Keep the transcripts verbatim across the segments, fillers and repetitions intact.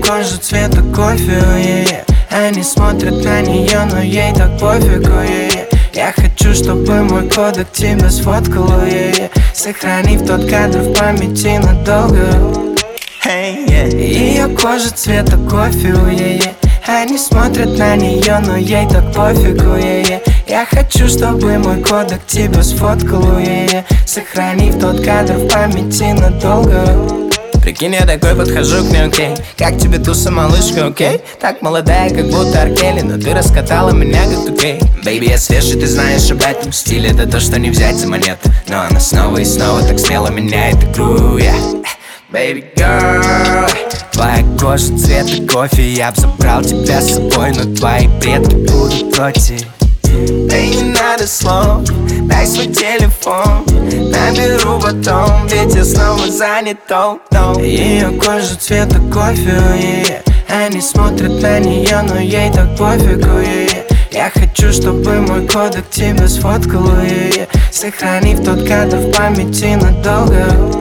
кожа цвета кофе, yeah. Они смотрят на нее, но ей так пофигу, yeah. Я хочу, чтобы мой кодек тебя сфоткал, yeah. Сохранив тот кадр в памяти надолго. Hey, yeah. Ее кожа цвета кофе, yeah. Они смотрят на нее, но ей так пофигу, yeah. Я хочу, чтобы мой кодек тебя сфоткал, yeah. Сохранив тот кадр в памяти надолго. Прикинь, я такой подхожу к ней, окей. Как тебе туса, малышка, окей? Так молодая, как будто Аркели, но ты раскатала меня, как тукей. Бэйби, я свежий, ты знаешь об этом. Стиль — это то, что не взять за монету. Но она снова и снова так смело меняет игру, yeah. Baby girl, твоя кожа цвета кофе. Я б забрал тебя с собой, но твои предки будут против. Эй, не надо слов, дай свой телефон. Наберу потом, ведь я снова занят, oh, no. Ее кожа цвета кофе, yeah. Они смотрят на нее, но ей так пофигу, yeah. Я хочу, чтобы мой кодек тебя сфоткал, yeah. Сохранив тот кадр в памяти надолго.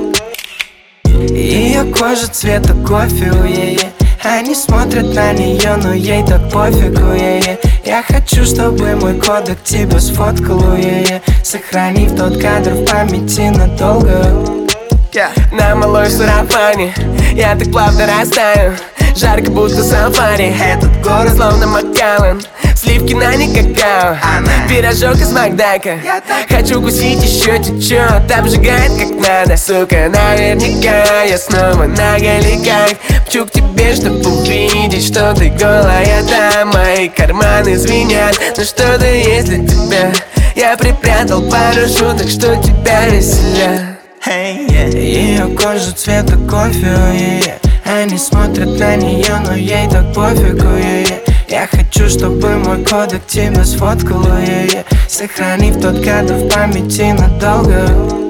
Ее кожа цвета кофе, yeah. Они смотрят на нее, но ей так пофигу, yeah. Я хочу, чтобы мой кодек тебя сфоткал, yeah. Сохранив тот кадр в памяти надолго, yeah. На малой сарафане я так плавно растаю. Жарко, будто сафари. Этот город словно Макалан. Сливки на не какао. Она. Пирожок из Макдака. Хочу кусить еще чуть-чуть. Обжигает как надо. Сука, наверняка я снова на галиках. Пчу к тебе, чтобы увидеть, что ты голая там. Мои карманы звенят, но что-то есть для тебя. Я припрятал пару шуток, что тебя веселят. Hey, yeah. Ее кожа цвета кофе, yeah. Они смотрят на нее, но ей так пофигу, yeah. Я хочу, чтобы мой кодек тебя сфоткал, yeah. Сохранив тот кадр в памяти надолго.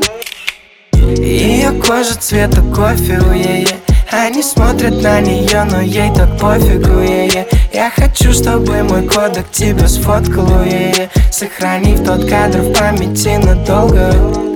Ее кожа цвета кофе, yeah. Они смотрят на нее, но ей так пофигу, yeah. Я хочу, чтобы мой кодек тебя сфоткал, yeah. Сохранив тот кадр в памяти надолго.